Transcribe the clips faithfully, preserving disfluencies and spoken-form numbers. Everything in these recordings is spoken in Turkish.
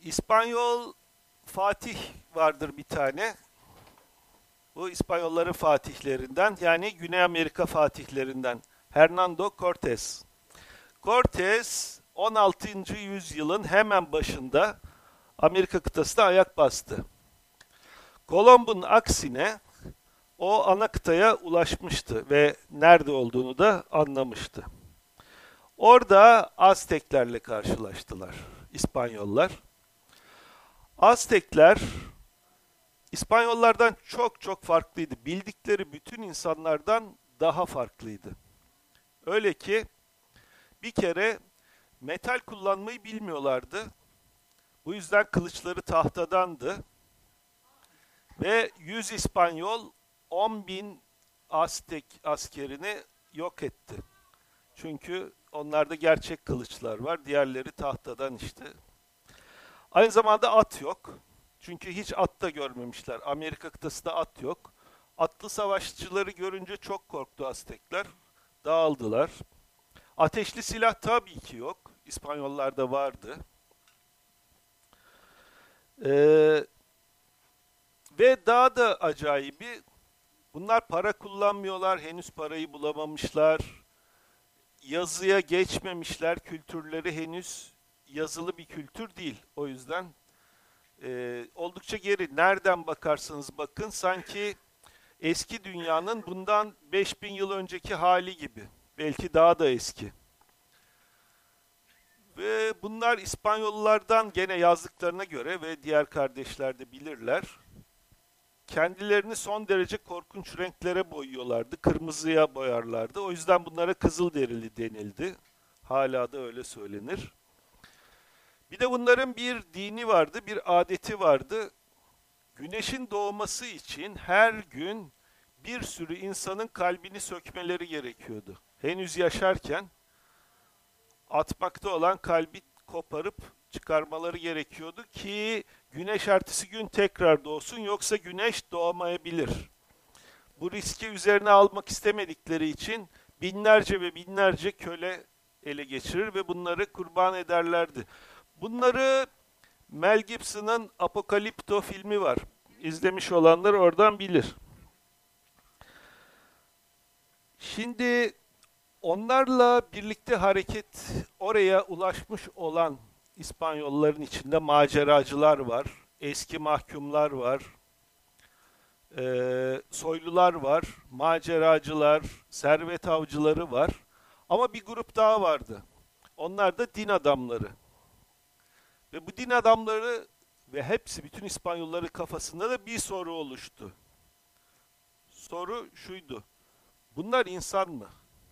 İspanyol Fatih vardır bir tane. Bu İspanyolların fatihlerinden, yani Güney Amerika fatihlerinden Hernando Cortés. Cortés on altıncı yüzyılın hemen başında Amerika kıtasına ayak bastı. Kolomb'un aksine o ana kıtaya ulaşmıştı ve nerede olduğunu da anlamıştı. Orada Azteklerle karşılaştılar İspanyollar. Aztekler İspanyollardan çok çok farklıydı. Bildikleri bütün insanlardan daha farklıydı. Öyle ki bir kere metal kullanmayı bilmiyorlardı. Bu yüzden kılıçları tahtadandı. Ve yüz İspanyol on bin Aztek askerini yok etti. Çünkü onlarda gerçek kılıçlar var. Diğerleri tahtadan işte. Aynı zamanda at yok. Çünkü hiç at da görmemişler. Amerika kıtasında at yok. Atlı savaşçıları görünce çok korktu Aztekler. Dağıldılar. Ateşli silah tabii ki yok. İspanyollarda vardı. Ee, ve daha da acayibi, bunlar para kullanmıyorlar. Henüz parayı bulamamışlar. Yazıya geçmemişler. Kültürleri henüz yazılı bir kültür değil. O yüzden e, oldukça geri. Nereden bakarsanız bakın sanki eski dünyanın bundan beş bin yıl önceki hali gibi. Belki daha da eski. Ve bunlar İspanyollardan, gene yazdıklarına göre ve diğer kardeşler de bilirler, kendilerini son derece korkunç renklere boyuyorlardı. Kırmızıya boyarlardı. O yüzden bunlara Kızılderili denildi. Hala da öyle söylenir. Bir de bunların bir dini vardı, bir adeti vardı. Güneşin doğması için her gün bir sürü insanın kalbini sökmeleri gerekiyordu. Henüz yaşarken atmakta olan kalbi koparıp çıkarmaları gerekiyordu ki güneş ertesi gün tekrar doğsun, yoksa güneş doğamayabilir. Bu riski üzerine almak istemedikleri için binlerce ve binlerce köle ele geçirir ve bunları kurban ederlerdi. Bunları Mel Gibson'ın Apokalipto filmi var. İzlemiş olanlar oradan bilir. Şimdi onlarla birlikte hareket oraya ulaşmış olan İspanyolların içinde maceracılar var, eski mahkumlar var, e, soylular var, maceracılar, servet avcıları var. Ama bir grup daha vardı. Onlar da din adamları. Ve bu din adamları ve hepsi, bütün İspanyolların kafasında da bir soru oluştu. Soru şuydu: bunlar insan mı?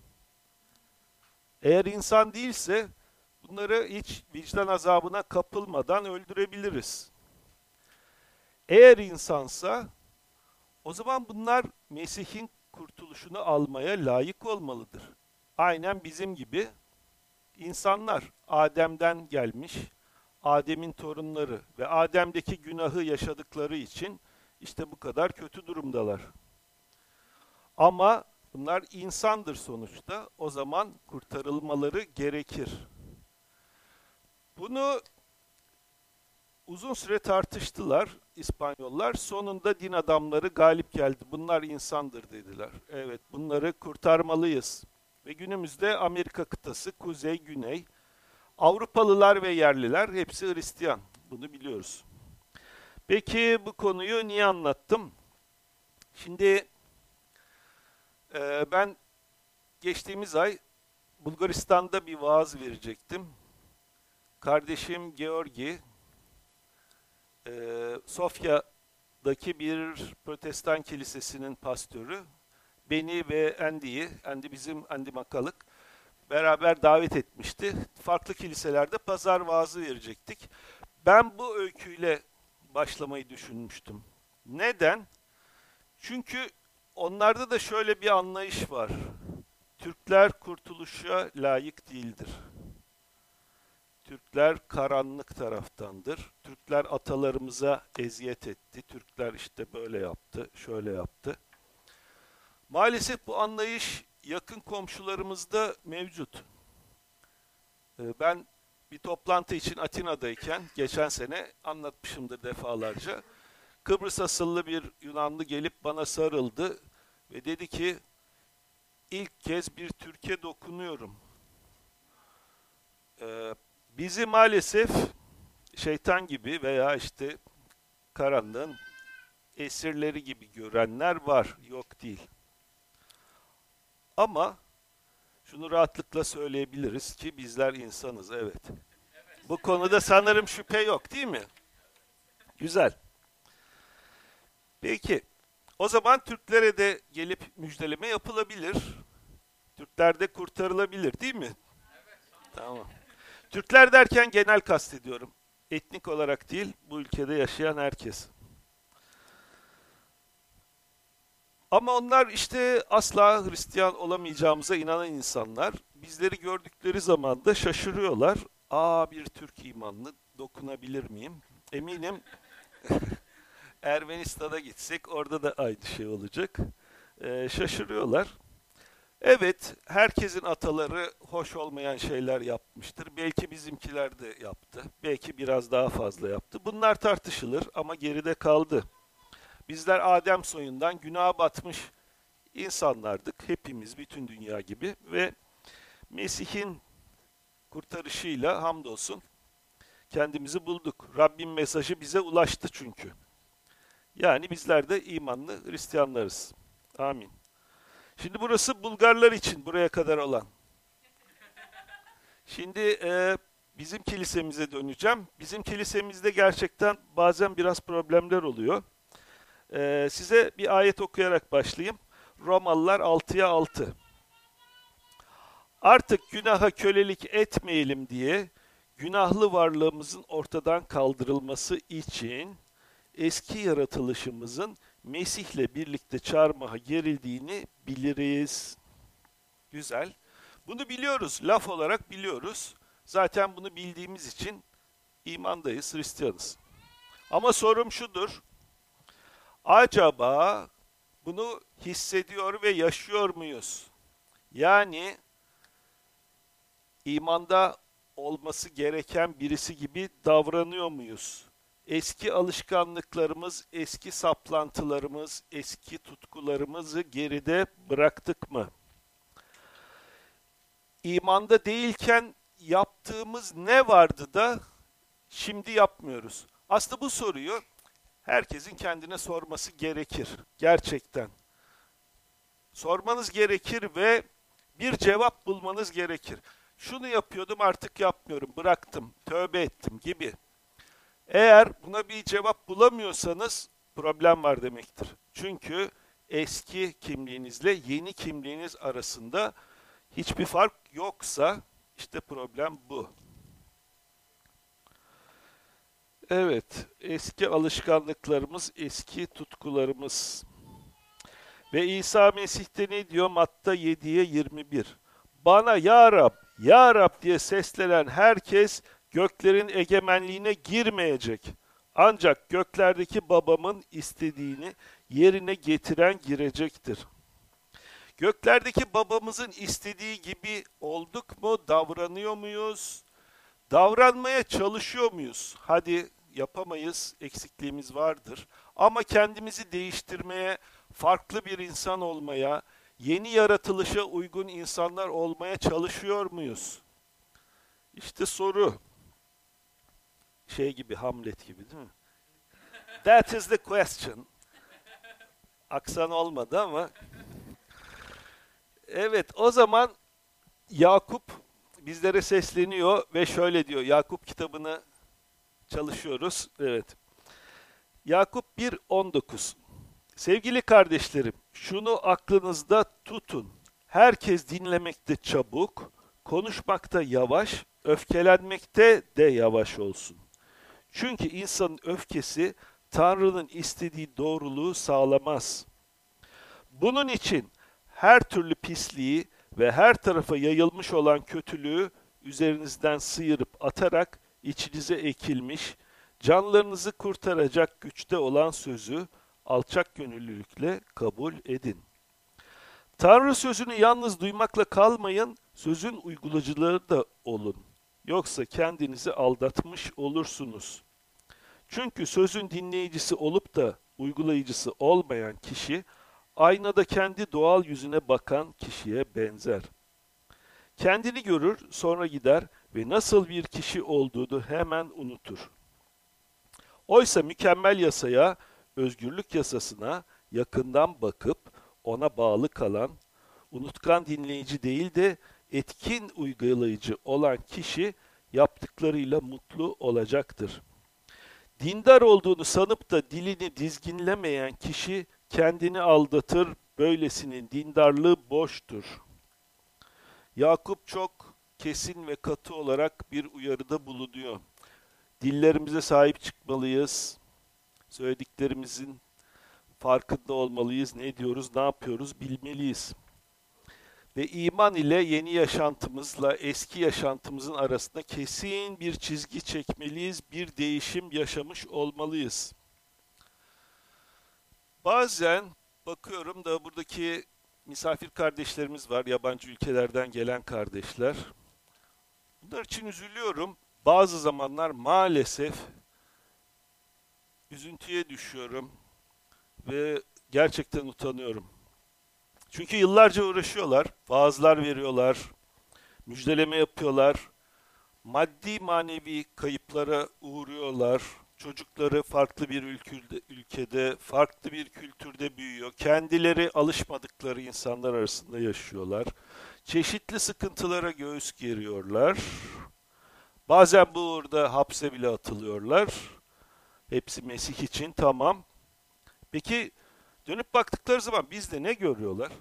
Eğer insan değilse bunları hiç vicdan azabına kapılmadan öldürebiliriz. Eğer insansa o zaman bunlar Mesih'in kurtuluşunu almaya layık olmalıdır. Aynen bizim gibi insanlar, Adem'den gelmiş, Adem'in torunları ve Adem'deki günahı yaşadıkları için işte bu kadar kötü durumdalar. Ama bunlar insandır sonuçta. O zaman kurtarılmaları gerekir. Bunu uzun süre tartıştılar İspanyollar. Sonunda din adamları galip geldi. Bunlar insandır dediler. Evet, bunları kurtarmalıyız. Ve günümüzde Amerika kıtası, kuzey, güney, Avrupalılar ve yerliler hepsi Hristiyan. Bunu biliyoruz. Peki bu konuyu niye anlattım? Şimdi e, ben geçtiğimiz ay Bulgaristan'da bir vaaz verecektim. Kardeşim Georgi, e, Sofya'daki bir protestan kilisesinin pastörü, beni ve Andy'yi, Andy bizim Andy Makalık, beraber davet etmişti. Farklı kiliselerde pazar vaazı verecektik. Ben bu öyküyle başlamayı düşünmüştüm. Neden? Çünkü onlarda da şöyle bir anlayış var: Türkler kurtuluşa layık değildir. Türkler karanlık taraftandır. Türkler atalarımıza eziyet etti. Türkler işte böyle yaptı, şöyle yaptı. Maalesef bu anlayış yakın komşularımızda mevcut. Ben bir toplantı için Atina'dayken geçen sene anlatmışımdır defalarca. Kıbrıs asıllı bir Yunanlı gelip bana sarıldı ve dedi ki ilk kez bir Türkiye dokunuyorum. Ee, bizi maalesef şeytan gibi veya işte karanlığın esirleri gibi görenler var, yok değil. Ama şunu rahatlıkla söyleyebiliriz ki bizler insanız, evet. Bu konuda sanırım şüphe yok, değil mi? Güzel. Peki, o zaman Türklere de gelip müjdeleme yapılabilir. Türkler de kurtarılabilir, değil mi? Tamam. Türkler derken genel kastediyorum. Etnik olarak değil, bu ülkede yaşayan herkes. Ama onlar işte asla Hristiyan olamayacağımıza inanan insanlar. Bizleri gördükleri zaman da şaşırıyorlar. Aa, bir Türk imanlı, dokunabilir miyim? Eminim Ermenistan'a gitsek orada da aynı şey olacak. Ee, şaşırıyorlar. Evet, herkesin ataları hoş olmayan şeyler yapmıştır. Belki bizimkiler de yaptı. Belki biraz daha fazla yaptı. Bunlar tartışılır ama geride kaldı. Bizler Adem soyundan günaha batmış insanlardık. Hepimiz, bütün dünya gibi. Ve Mesih'in kurtarışıyla hamdolsun kendimizi bulduk. Rabbin mesajı bize ulaştı çünkü. Yani bizler de imanlı Hristiyanlarız. Amin. Şimdi burası Bulgarlar için buraya kadar olan. Şimdi e, bizim kilisemize döneceğim. Bizim kilisemizde gerçekten bazen biraz problemler oluyor. E, size bir ayet okuyarak başlayayım. Romalılar altıya altı. Artık günaha kölelik etmeyelim diye günahlı varlığımızın ortadan kaldırılması için eski yaratılışımızın Mesih'le birlikte çarmıha gerildiğini biliriz. Güzel. Bunu biliyoruz, laf olarak biliyoruz. Zaten bunu bildiğimiz için imandayız, Hristiyanız. Ama sorum şudur. Acaba bunu hissediyor ve yaşıyor muyuz? Yani imanda olması gereken birisi gibi davranıyor muyuz? Eski alışkanlıklarımız, eski saplantılarımız, eski tutkularımızı geride bıraktık mı? İmanda değilken yaptığımız ne vardı da şimdi yapmıyoruz? Aslında bu soruyu herkesin kendine sorması gerekir. Gerçekten. Sormanız gerekir ve bir cevap bulmanız gerekir. Şunu yapıyordum, artık yapmıyorum, bıraktım, tövbe ettim gibi. Eğer buna bir cevap bulamıyorsanız problem var demektir. Çünkü eski kimliğinizle yeni kimliğiniz arasında hiçbir fark yoksa işte problem bu. Evet, eski alışkanlıklarımız, eski tutkularımız. Ve İsa Mesih'te ne diyor? Matta yediye yirmi bir. Bana ya Rab, ya Rab diye seslenen herkes göklerin egemenliğine girmeyecek. Ancak göklerdeki babamın istediğini yerine getiren girecektir. Göklerdeki babamızın istediği gibi olduk mu? Davranıyor muyuz? Davranmaya çalışıyor muyuz? Hadi yapamayız, eksikliğimiz vardır. Ama kendimizi değiştirmeye, farklı bir insan olmaya, yeni yaratılışa uygun insanlar olmaya çalışıyor muyuz? İşte soru. Şey gibi, Hamlet gibi değil mi? That is the question. Aksan olmadı ama. Evet, o zaman Yakup bizlere sesleniyor ve şöyle diyor. Yakup kitabını çalışıyoruz. Evet. Yakup bir on dokuz. Sevgili kardeşlerim, şunu aklınızda tutun. Herkes dinlemekte çabuk, konuşmakta yavaş, öfkelenmekte de yavaş olsun. Çünkü insanın öfkesi Tanrı'nın istediği doğruluğu sağlamaz. Bunun için her türlü pisliği ve her tarafa yayılmış olan kötülüğü üzerinizden sıyırıp atarak içinize ekilmiş, canlarınızı kurtaracak güçte olan sözü alçak gönüllülükle kabul edin. Tanrı sözünü yalnız duymakla kalmayın, sözün uygulayıcıları da olun. Yoksa kendinizi aldatmış olursunuz. Çünkü sözün dinleyicisi olup da uygulayıcısı olmayan kişi, aynada kendi doğal yüzüne bakan kişiye benzer. Kendini görür, sonra gider ve nasıl bir kişi olduğunu hemen unutur. Oysa mükemmel yasaya, özgürlük yasasına yakından bakıp ona bağlı kalan, unutkan dinleyici değil de etkin uygulayıcı olan kişi yaptıklarıyla mutlu olacaktır. Dindar olduğunu sanıp da dilini dizginlemeyen kişi kendini aldatır, böylesinin dindarlığı boştur. Yakup çok kesin ve katı olarak bir uyarıda bulunuyor. Dillerimize sahip çıkmalıyız. Söylediklerimizin farkında olmalıyız. Ne diyoruz, ne yapıyoruz bilmeliyiz. Ve iman ile yeni yaşantımızla eski yaşantımızın arasında kesin bir çizgi çekmeliyiz. Bir değişim yaşamış olmalıyız. Bazen bakıyorum da buradaki misafir kardeşlerimiz var, yabancı ülkelerden gelen kardeşler. Bunlar için üzülüyorum. Bazı zamanlar maalesef üzüntüye düşüyorum ve gerçekten utanıyorum. Çünkü yıllarca uğraşıyorlar, vaazlar veriyorlar, müjdeleme yapıyorlar, maddi manevi kayıplara uğruyorlar. Çocukları farklı bir ülkede, ülkede, farklı bir kültürde büyüyor. Kendileri alışmadıkları insanlar arasında yaşıyorlar. Çeşitli sıkıntılara göğüs geriyorlar. Bazen bu uğurda hapse bile atılıyorlar. Hepsi Mesih için, tamam. Peki dönüp baktıkları zaman bizde ne görüyorlar?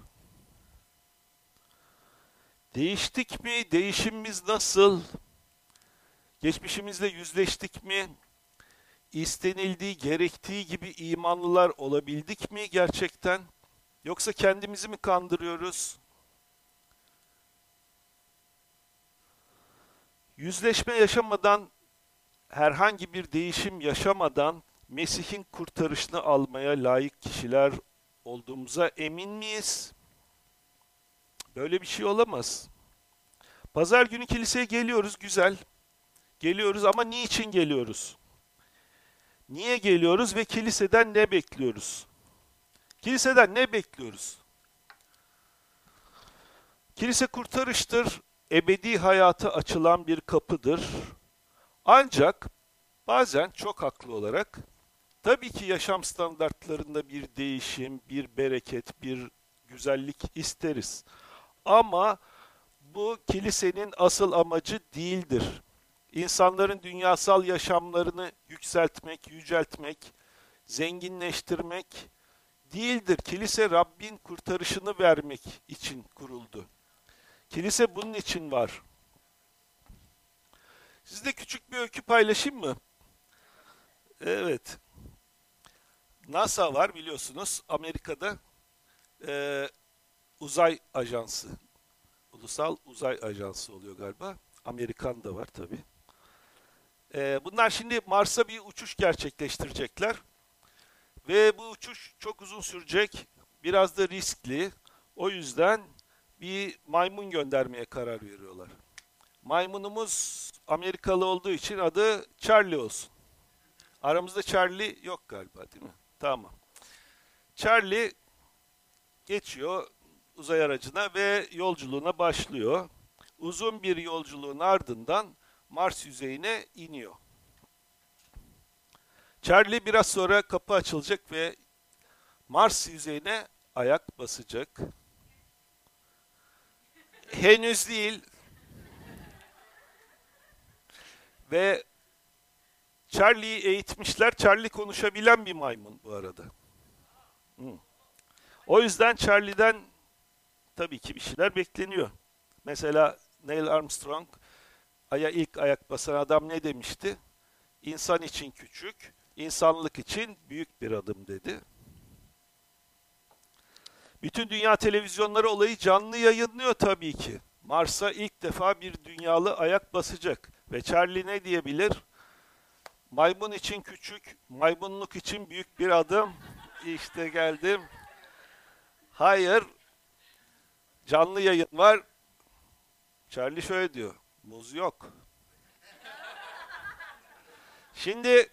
Değiştik mi? Değişimimiz nasıl? Geçmişimizle yüzleştik mi? İstenildiği, gerektiği gibi imanlılar olabildik mi gerçekten? Yoksa kendimizi mi kandırıyoruz? Yüzleşme yaşamadan, herhangi bir değişim yaşamadan Mesih'in kurtarışını almaya layık kişiler olduğumuza emin miyiz? Böyle bir şey olamaz. Pazar günü kiliseye geliyoruz, güzel. Geliyoruz ama niçin geliyoruz? Niye geliyoruz ve kiliseden ne bekliyoruz? Kiliseden ne bekliyoruz? Kilise kurtarıştır, ebedi hayata açılan bir kapıdır. Ancak bazen çok haklı olarak, tabii ki yaşam standartlarında bir değişim, bir bereket, bir güzellik isteriz. Ama bu kilisenin asıl amacı değildir. İnsanların dünyasal yaşamlarını yükseltmek, yüceltmek, zenginleştirmek değildir. Kilise Rabbin kurtarışını vermek için kuruldu. Kilise bunun için var. Sizde küçük bir öykü paylaşayım mı? Evet. NASA var biliyorsunuz. Amerika'da e, uzay ajansı. Ulusal Uzay Ajansı oluyor galiba. Amerikan da var tabii. E, bunlar şimdi Mars'a bir uçuş gerçekleştirecekler. Ve bu uçuş çok uzun sürecek. Biraz da riskli. O yüzden bir maymun göndermeye karar veriyorlar. Maymunumuz Amerikalı olduğu için adı Charlie olsun. Aramızda Charlie yok galiba değil mi? Tamam. Charlie geçiyor uzay aracına ve yolculuğuna başlıyor. Uzun bir yolculuğun ardından Mars yüzeyine iniyor. Charlie biraz sonra kapı açılacak ve Mars yüzeyine ayak basacak. Henüz değil. Ve Charlie'yi eğitmişler. Charlie konuşabilen bir maymun bu arada. Hmm. O yüzden Charlie'den tabii ki bir şeyler bekleniyor. Mesela Neil Armstrong, Ay'a ilk ayak basan adam ne demişti? İnsan için küçük, insanlık için büyük bir adım dedi. Bütün dünya televizyonları olayı canlı yayınlıyor tabii ki. Mars'a ilk defa bir dünyalı ayak basacak. Ve Charlie ne diyebilir? Maymun için küçük, maymunluk için büyük bir adım. İşte geldim. Hayır, canlı yayın var. Charlie şöyle diyor, muz yok. Şimdi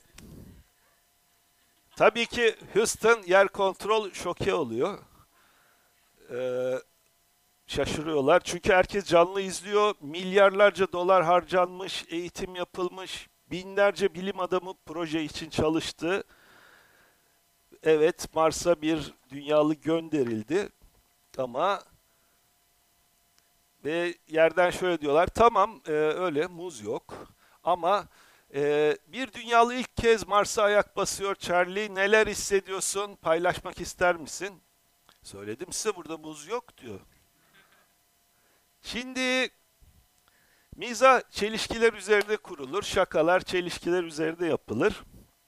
tabii ki Houston yer kontrol şoke oluyor. Ee, Şaşırıyorlar. Çünkü herkes canlı izliyor. Milyarlarca dolar harcanmış, eğitim yapılmış. Binlerce bilim adamı proje için çalıştı. Evet, Mars'a bir dünyalı gönderildi. Ama ve yerden şöyle diyorlar. Tamam, e, öyle muz yok. Ama e, bir dünyalı ilk kez Mars'a ayak basıyor Charlie. Neler hissediyorsun? Paylaşmak ister misin? Söyledim size burada muz yok diyor. Şimdi mizah çelişkiler üzerinde kurulur. Şakalar çelişkiler üzerinde yapılır.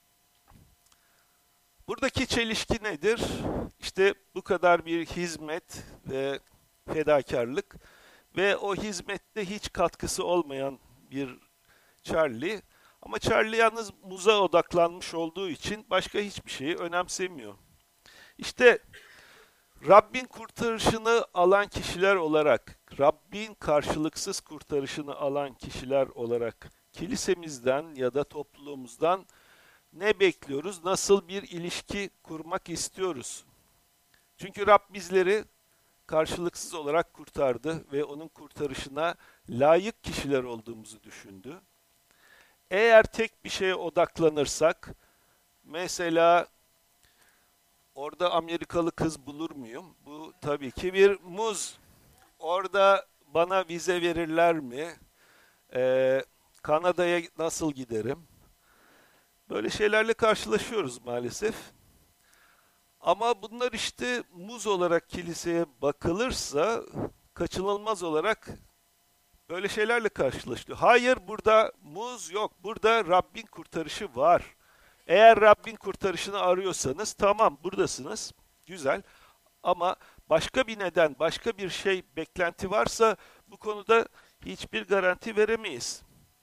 Buradaki çelişki nedir? İşte bu kadar bir hizmet ve fedakarlık ve o hizmette hiç katkısı olmayan bir Charlie. Ama Charlie yalnız muza odaklanmış olduğu için başka hiçbir şeyi önemsemiyor. İşte Rabbin kurtarışını alan kişiler olarak, Rabbin karşılıksız kurtarışını alan kişiler olarak kilisemizden ya da topluluğumuzdan ne bekliyoruz? Nasıl bir ilişki kurmak istiyoruz? Çünkü Rab bizleri karşılıksız olarak kurtardı ve onun kurtarışına layık kişiler olduğumuzu düşündü. Eğer tek bir şeye odaklanırsak, mesela orada Amerikalı kız bulur muyum? Bu tabii ki bir muz. Orada bana vize verirler mi? Ee, Kanada'ya nasıl giderim? Böyle şeylerle karşılaşıyoruz maalesef. Ama bunlar işte muz olarak kiliseye bakılırsa kaçınılmaz olarak böyle şeylerle karşılaşılıyor. Hayır, burada muz yok. Burada Rabbin kurtarışı var. Eğer Rabbin kurtarışını arıyorsanız tamam buradasınız. Güzel. Ama başka bir neden, başka bir şey beklenti varsa bu konuda hiçbir garanti veremeyiz.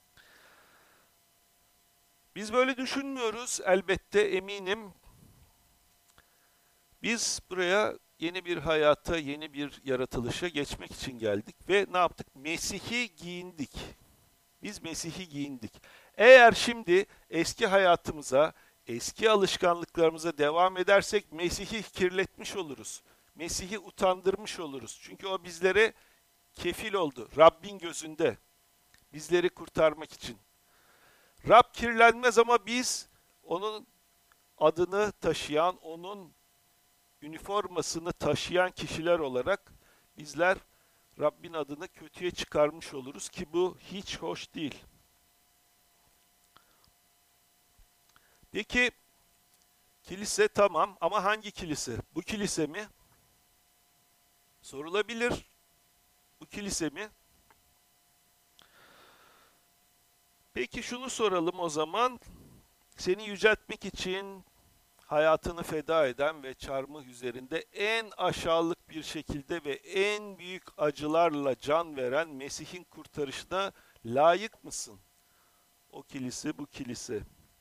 Biz böyle düşünmüyoruz elbette, eminim. Biz buraya yeni bir hayata, yeni bir yaratılışa geçmek için geldik ve ne yaptık? Mesih'i giyindik. Biz Mesih'i giyindik. Eğer şimdi eski hayatımıza, eski alışkanlıklarımıza devam edersek Mesih'i kirletmiş oluruz. Mesih'i utandırmış oluruz. Çünkü o bizlere kefil oldu. Rabbin gözünde. Bizleri kurtarmak için. Rab kirlenmez ama biz onun adını taşıyan, onun üniformasını taşıyan kişiler olarak bizler Rabbin adını kötüye çıkarmış oluruz ki bu hiç hoş değil. Peki kilise tamam ama hangi kilise? Bu kilise mi? Sorulabilir. Bu kilise mi? Peki şunu soralım o zaman. Seni yüceltmek için hayatını feda eden ve çarmıh üzerinde en aşağılık bir şekilde ve en büyük acılarla can veren Mesih'in kurtarışına layık mısın? O kilise, bu kilise.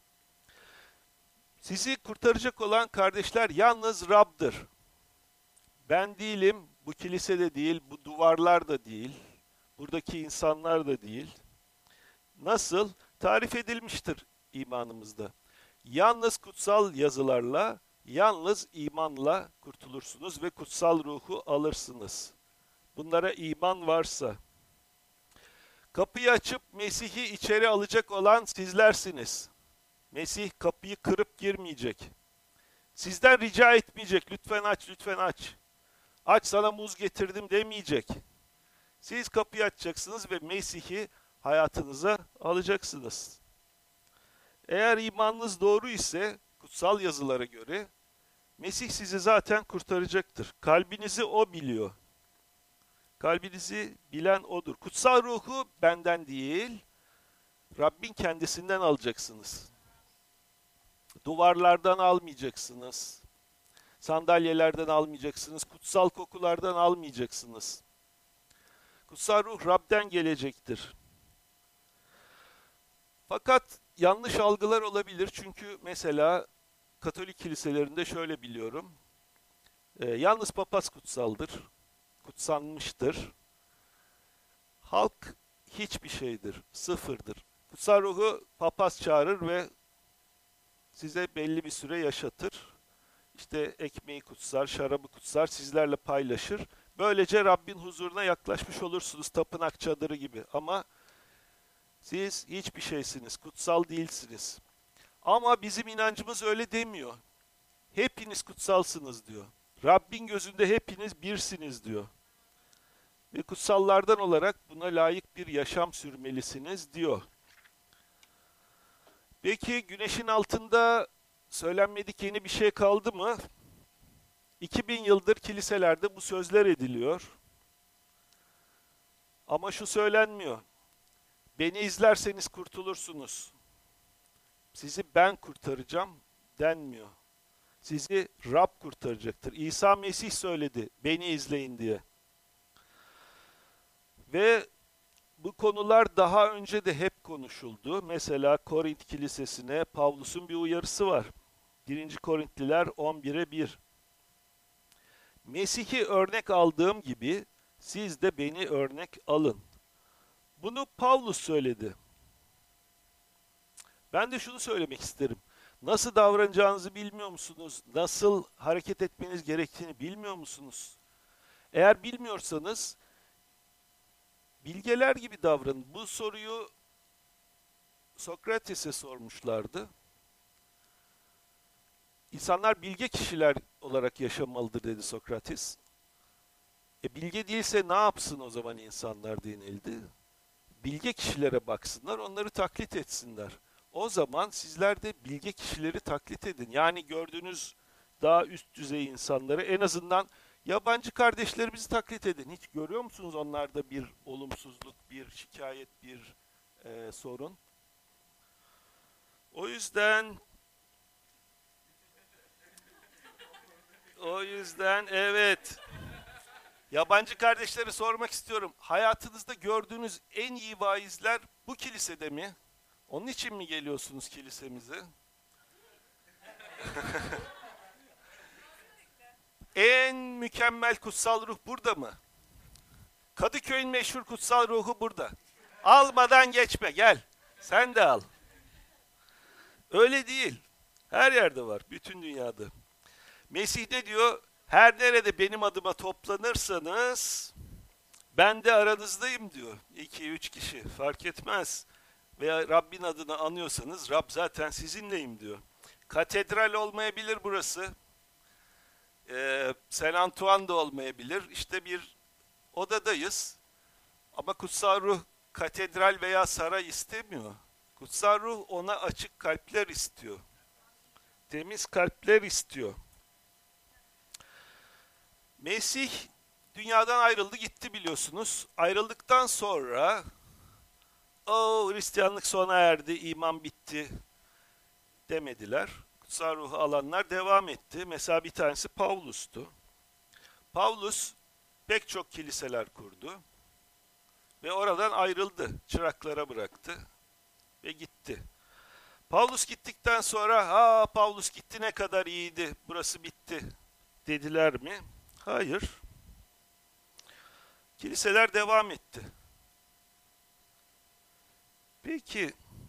Sizi kurtaracak olan kardeşler yalnız Rab'dır. Ben değilim, bu kilise de değil, bu duvarlar da değil, buradaki insanlar da değil. Nasıl? Tarif edilmiştir imanımızda. Yalnız kutsal yazılarla, yalnız imanla kurtulursunuz ve kutsal ruhu alırsınız. Bunlara iman varsa. Kapıyı açıp Mesih'i içeri alacak olan sizlersiniz. Mesih kapıyı kırıp girmeyecek. Sizden rica etmeyecek. Lütfen aç, lütfen aç. Aç, sana muz getirdim demeyecek. Siz kapıyı açacaksınız ve Mesih'i hayatınıza alacaksınız. Eğer imanınız doğru ise kutsal yazılara göre Mesih sizi zaten kurtaracaktır. Kalbinizi o biliyor. Kalbinizi bilen odur. Kutsal ruhu benden değil, Rabbin kendisinden alacaksınız. Duvarlardan almayacaksınız. Sandalyelerden almayacaksınız. Kutsal kokulardan almayacaksınız. Kutsal ruh Rab'den gelecektir. Fakat yanlış algılar olabilir. Çünkü mesela Katolik kiliselerinde şöyle biliyorum. E, yalnız papaz kutsaldır. Kutsanmıştır. Halk hiçbir şeydir. Sıfırdır. Kutsal ruhu papaz çağırır ve size belli bir süre yaşatır. İşte ekmeği kutsar, şarabı kutsar, sizlerle paylaşır. Böylece Rabbin huzuruna yaklaşmış olursunuz, tapınak çadırı gibi. Ama siz hiçbir şeysiniz, kutsal değilsiniz. Ama bizim inancımız öyle demiyor. Hepiniz kutsalsınız diyor. Rabbin gözünde hepiniz birsiniz diyor. Ve kutsallardan olarak buna layık bir yaşam sürmelisiniz diyor. Peki güneşin altında söylenmedik yeni bir şey kaldı mı? iki bin yıldır kiliselerde bu sözler ediliyor. Ama şu söylenmiyor. Beni izlerseniz kurtulursunuz. Sizi ben kurtaracağım denmiyor. Sizi Rab kurtaracaktır. İsa Mesih söyledi, beni izleyin diye. Ve bu konular daha önce de hep konuşuldu. Mesela Korint Kilisesi'ne Pavlus'un bir uyarısı var. birinci Korintliler on bire bir. Mesih'i örnek aldığım gibi siz de beni örnek alın. Bunu Pavlus söyledi. Ben de şunu söylemek isterim. Nasıl davranacağınızı bilmiyor musunuz? Nasıl hareket etmeniz gerektiğini bilmiyor musunuz? Eğer bilmiyorsanız bilgeler gibi davranın. Bu soruyu Sokrates'e sormuşlardı. İnsanlar bilge kişiler olarak yaşamalıdır dedi Sokrates. E bilge değilse ne yapsın o zaman insanlar denildi. Bilge kişilere baksınlar, onları taklit etsinler. O zaman sizler de bilge kişileri taklit edin. Yani gördüğünüz daha üst düzey insanları en azından yabancı kardeşlerimizi taklit edin. Hiç görüyor musunuz onlarda bir olumsuzluk, bir şikayet, bir e, sorun? O yüzden o yüzden evet. Yabancı kardeşlere sormak istiyorum. Hayatınızda gördüğünüz en iyi vaizler bu kilisede mi? Onun için mi geliyorsunuz kilisemize? En mükemmel kutsal ruh burada mı? Kadıköy'ün meşhur kutsal ruhu burada. Almadan geçme, gel. Sen de al. Öyle değil. Her yerde var, bütün dünyada. Mesih ne diyor? Her nerede benim adıma toplanırsanız ben de aranızdayım diyor. İki, üç kişi fark etmez. Veya Rabbin adını anıyorsanız Rab zaten sizinleyim diyor. Katedral olmayabilir burası. Ee, Saint Antoine da olmayabilir. İşte bir odadayız. Ama kutsal ruh katedral veya saray istemiyor. Kutsal ruh ona açık kalpler istiyor. Temiz kalpler istiyor. Mesih dünyadan ayrıldı gitti biliyorsunuz. Ayrıldıktan sonra o Hristiyanlık sona erdi, iman bitti demediler. Kutsal ruhu alanlar devam etti. Mesela bir tanesi Pavlus'tu. Pavlus pek çok kiliseler kurdu ve oradan ayrıldı, çıraklara bıraktı ve gitti. Pavlus gittikten sonra ha Pavlus gitti ne kadar iyiydi, burası bitti dediler mi? Hayır. Kiliseler devam etti. Peki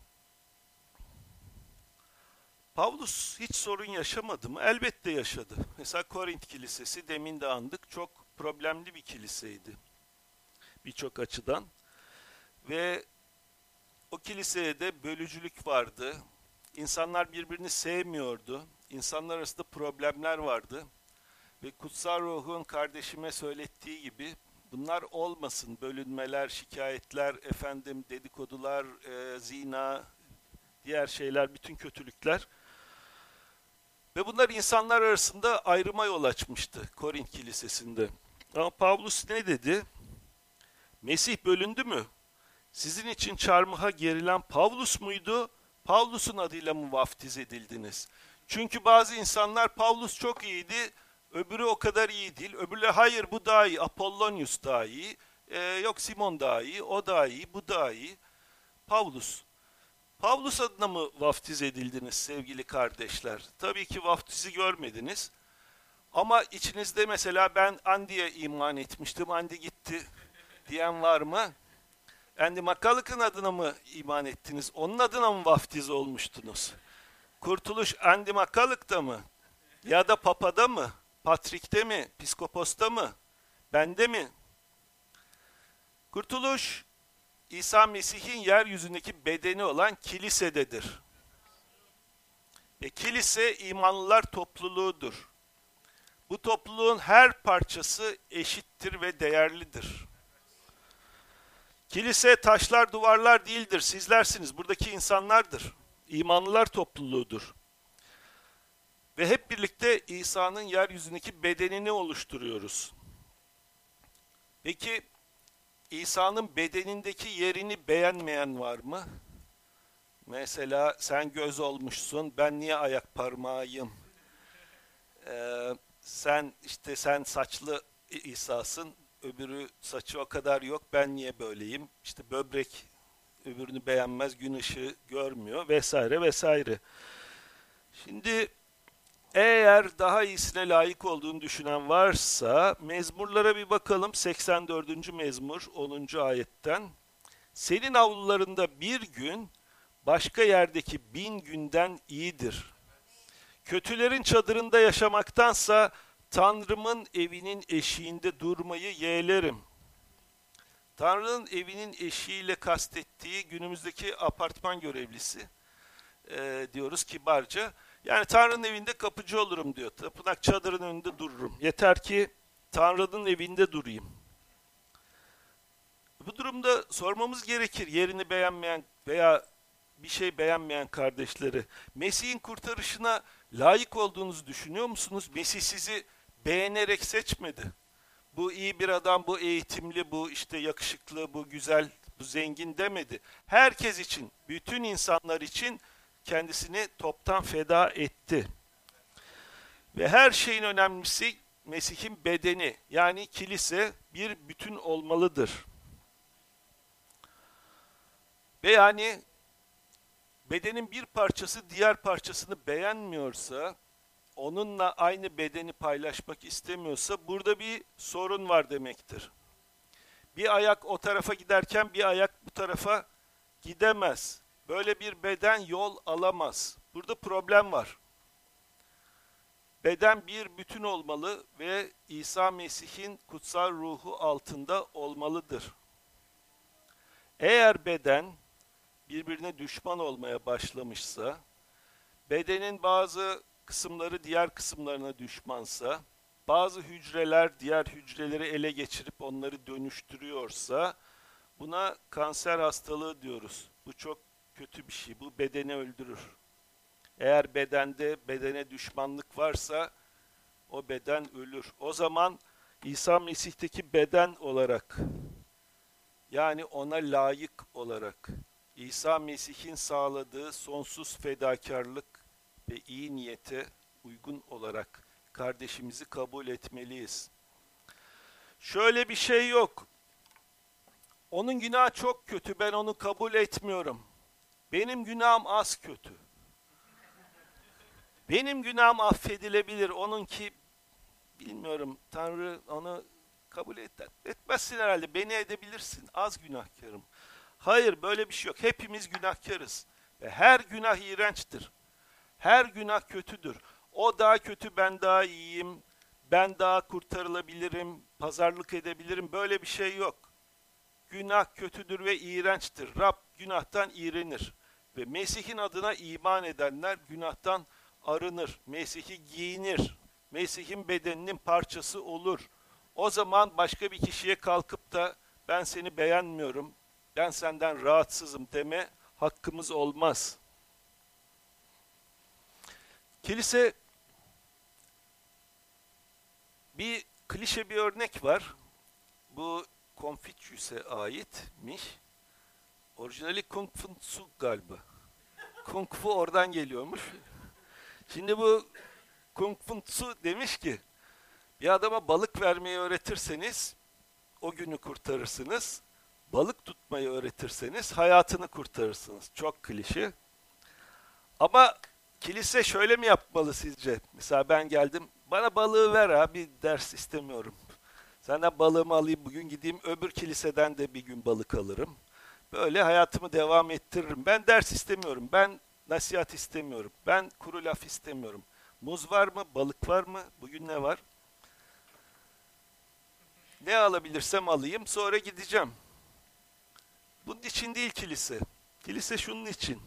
Pavlus hiç sorun yaşamadı mı? Elbette yaşadı. Mesela Korint Kilisesi demin de andık. Çok problemli bir kiliseydi. Birçok açıdan. Ve o kiliseye de bölücülük vardı. İnsanlar birbirini sevmiyordu. İnsanlar arasında problemler vardı. Ve kutsal ruhun kardeşime söylettiği gibi bunlar olmasın. Bölünmeler, şikayetler, efendim dedikodular, e, zina, diğer şeyler, bütün kötülükler. Ve bunlar insanlar arasında ayrıma yol açmıştı Korint Kilisesi'nde. Ama Pavlus ne dedi? Mesih bölündü mü? Sizin için çarmıha gerilen Pavlus muydu? Pavlus'un adıyla mı vaftiz edildiniz? Çünkü bazı insanlar Pavlus çok iyiydi, öbürü o kadar iyi değil. Öbürleri hayır bu daha iyi, Apollonius daha iyi, ee, yok Simon daha iyi, o daha iyi, bu daha iyi. Pavlus. Pavlus adına mı vaftiz edildiniz sevgili kardeşler? Tabii ki vaftizi görmediniz. Ama içinizde mesela ben Andy'ye iman etmiştim, Andy gitti diyen var mı? Andy McCulloch'ın adına mı iman ettiniz? Onun adına mı vaftiz olmuştunuz? Kurtuluş Andy Makalık'ta mı? Ya da Papa'da mı? Patrick'te mi? Piskopos'ta mı? Bende mi? Kurtuluş, İsa Mesih'in yeryüzündeki bedeni olan kilisededir. Ve kilise imanlılar topluluğudur. Bu topluluğun her parçası eşittir ve değerlidir. Kilise taşlar, duvarlar değildir. Sizlersiniz, buradaki insanlardır. İmanlılar topluluğudur. Ve hep birlikte İsa'nın yeryüzündeki bedenini oluşturuyoruz. Peki İsa'nın bedenindeki yerini beğenmeyen var mı? Mesela sen göz olmuşsun, ben niye ayak parmağıyım? Ee, sen işte sen saçlı İsa'sın, öbürü saçı o kadar yok, ben niye böyleyim? İşte böbrek öbürünü beğenmez, gün ışığı görmüyor vesaire vesaire. Şimdi eğer daha iyisine layık olduğunu düşünen varsa mezmurlara bir bakalım. seksen dördüncü mezmur onuncu ayetten. Senin avlularında bir gün başka yerdeki bin günden iyidir. Kötülerin çadırında yaşamaktansa Tanrımın evinin eşiğinde durmayı yeğlerim. Tanrı'nın evinin eşiğiyle kastettiği günümüzdeki apartman görevlisi e, diyoruz kibarca. Yani Tanrı'nın evinde kapıcı olurum diyor. Tapınak çadırın önünde dururum. Yeter ki Tanrı'nın evinde durayım. Bu durumda sormamız gerekir yerini beğenmeyen veya bir şey beğenmeyen kardeşleri. Mesih'in kurtarışına layık olduğunuzu düşünüyor musunuz? Mesih sizi beğenerek seçmedi. Bu iyi bir adam, bu eğitimli, bu işte yakışıklı, bu güzel, bu zengin demedi. Herkes için, bütün insanlar için kendisini toptan feda etti. Ve her şeyin önemlisi Mesih'in bedeni, yani kilise bir bütün olmalıdır. Ve yani bedenin bir parçası diğer parçasını beğenmiyorsa, onunla aynı bedeni paylaşmak istemiyorsa burada bir sorun var demektir. Bir ayak o tarafa giderken bir ayak bu tarafa gidemez. Böyle bir beden yol alamaz. Burada problem var. Beden bir bütün olmalı ve İsa Mesih'in kutsal ruhu altında olmalıdır. Eğer beden birbirine düşman olmaya başlamışsa, bedenin bazı kısımları diğer kısımlarına düşmansa, bazı hücreler diğer hücreleri ele geçirip onları dönüştürüyorsa, buna kanser hastalığı diyoruz. Bu çok kötü bir şey. Bu bedeni öldürür. Eğer bedende bedene düşmanlık varsa o beden ölür. O zaman İsa Mesih'teki beden olarak, yani ona layık olarak, İsa Mesih'in sağladığı sonsuz fedakarlık ve iyi niyete uygun olarak kardeşimizi kabul etmeliyiz. Şöyle bir şey yok. Onun günahı çok kötü, ben onu kabul etmiyorum. Benim günahım az kötü. Benim günahım affedilebilir, onunki bilmiyorum, Tanrı onu kabul et, etmezsin herhalde, beni edebilirsin, az günahkarım. Hayır, böyle bir şey yok. Hepimiz günahkarız. Ve her günah iğrençtir. Her günah kötüdür. O daha kötü, ben daha iyiyim. Ben daha kurtarılabilirim, pazarlık edebilirim. Böyle bir şey yok. Günah kötüdür ve iğrençtir. Rab günahtan iğrenir. Ve Mesih'in adına iman edenler günahtan arınır. Mesih'i giyinir. Mesih'in bedeninin parçası olur. O zaman başka bir kişiye kalkıp da ben seni beğenmiyorum, ben senden rahatsızım deme hakkımız olmaz. Kilise, bir klişe bir örnek var. Bu Confucius'e aitmiş. Orijinali Kung Fu galiba. Kung Fu oradan geliyormuş. Şimdi bu Kung Fu demiş ki, bir adama balık vermeyi öğretirseniz o günü kurtarırsınız. Balık tutmayı öğretirseniz hayatını kurtarırsınız. Çok klişe. Ama kilise şöyle mi yapmalı sizce? Mesela ben geldim, bana balığı ver ha, bir ders istemiyorum. Senden balığımı alayım, bugün gideyim öbür kiliseden de bir gün balık alırım. Böyle hayatımı devam ettiririm. Ben ders istemiyorum. Ben nasihat istemiyorum. Ben kuru laf istemiyorum. Muz var mı? Balık var mı? Bugün ne var? Ne alabilirsem alayım, sonra gideceğim. Bunun için değil kilise. Kilise şunun için.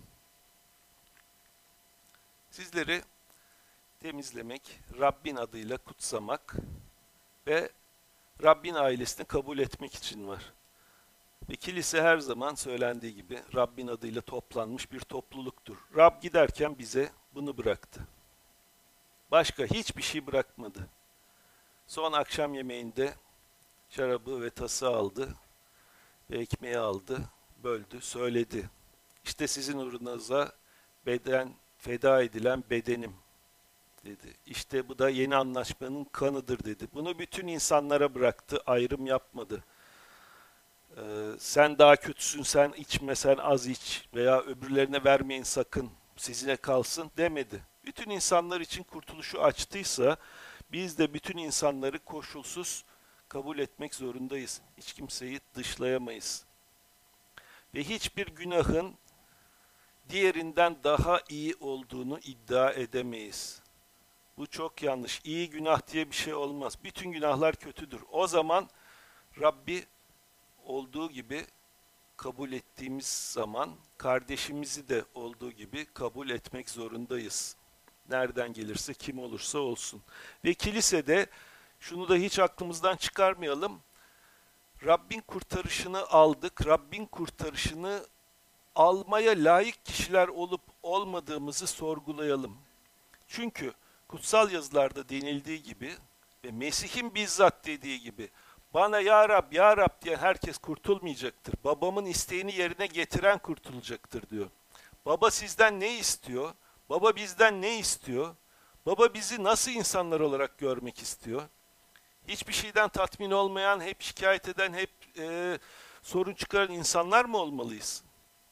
Sizleri temizlemek, Rabbin adıyla kutsamak ve Rabbin ailesini kabul etmek için var. Ve kilise her zaman söylendiği gibi Rabbin adıyla toplanmış bir topluluktur. Rab giderken bize bunu bıraktı. Başka hiçbir şey bırakmadı. Son akşam yemeğinde şarabı ve tası aldı ve ekmeği aldı, böldü, söyledi. İşte sizin uğrunuza beden feda edilen bedenim dedi. İşte bu da yeni anlaşmanın kanıdır dedi. Bunu bütün insanlara bıraktı, ayrım yapmadı. Ee, sen daha kötüsün, sen içme, sen az iç veya öbürlerine vermeyin sakın, sizine kalsın demedi. Bütün insanlar için kurtuluşu açtıysa biz de bütün insanları koşulsuz kabul etmek zorundayız. Hiç kimseyi dışlayamayız. Ve hiçbir günahın diğerinden daha iyi olduğunu iddia edemeyiz. Bu çok yanlış. İyi günah diye bir şey olmaz. Bütün günahlar kötüdür. O zaman Rabbi olduğu gibi kabul ettiğimiz zaman kardeşimizi de olduğu gibi kabul etmek zorundayız. Nereden gelirse, kim olursa olsun. Ve kilisede şunu da hiç aklımızdan çıkarmayalım. Rabbin kurtarışını aldık. Rabbin kurtarışını almaya layık kişiler olup olmadığımızı sorgulayalım. Çünkü kutsal yazılarda denildiği gibi ve Mesih'in bizzat dediği gibi bana ya Rab, ya Rab diye herkes kurtulmayacaktır. Babamın isteğini yerine getiren kurtulacaktır diyor. Baba sizden ne istiyor? Baba bizden ne istiyor? Baba bizi nasıl insanlar olarak görmek istiyor? Hiçbir şeyden tatmin olmayan, hep şikayet eden, hep e, sorun çıkaran insanlar mı olmalıyız?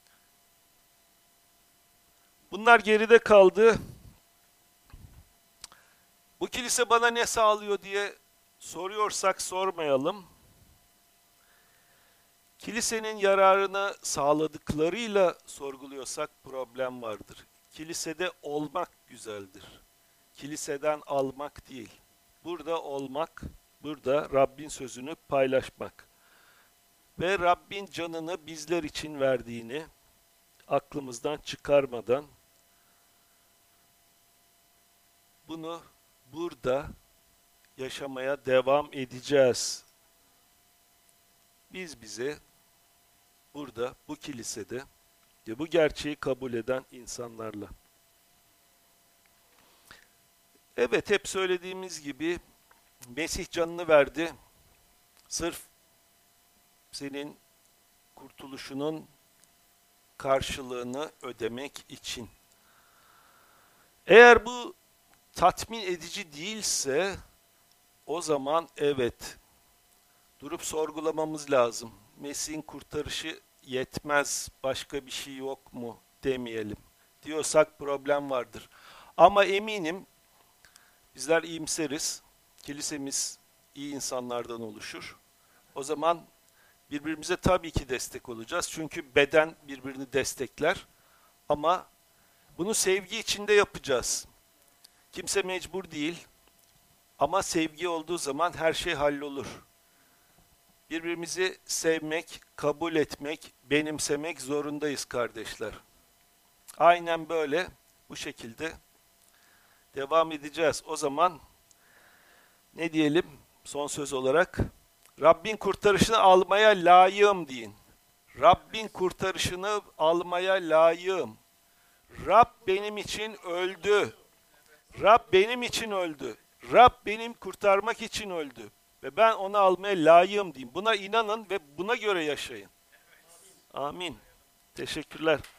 Bunlar geride kaldı. Bu kilise bana ne sağlıyor diye soruyorsak sormayalım. Kilisenin yararını sağladıklarıyla sorguluyorsak problem vardır. Kilisede olmak güzeldir. Kiliseden almak değil. Burada olmak, burada Rabbin sözünü paylaşmak. Ve Rabbin canını bizler için verdiğini aklımızdan çıkarmadan bunu burada yaşamaya devam edeceğiz. Biz bize burada, bu kilisede ve bu gerçeği kabul eden insanlarla. Evet, hep söylediğimiz gibi Mesih canını verdi. Sırf senin kurtuluşunun karşılığını ödemek için. Eğer bu tatmin edici değilse o zaman evet, durup sorgulamamız lazım. Mesih'in kurtarışı yetmez, başka bir şey yok mu demeyelim. Diyorsak problem vardır. Ama eminim bizler iyimseriz. Kilisemiz iyi insanlardan oluşur. O zaman birbirimize tabii ki destek olacağız. Çünkü beden birbirini destekler. Ama bunu sevgi içinde yapacağız. Kimse mecbur değil. Ama sevgi olduğu zaman her şey hallolur. Birbirimizi sevmek, kabul etmek, benimsemek zorundayız kardeşler. Aynen böyle, bu şekilde devam edeceğiz. O zaman ne diyelim son söz olarak? Rabbin kurtarışını almaya layığım deyin. Rabbin kurtarışını almaya layığım. Rab benim için öldü. Rab benim için öldü. Rab benim kurtarmak için öldü. Ve ben onu almaya layığım diyeyim. Buna inanın ve buna göre yaşayın. Amin. Teşekkürler.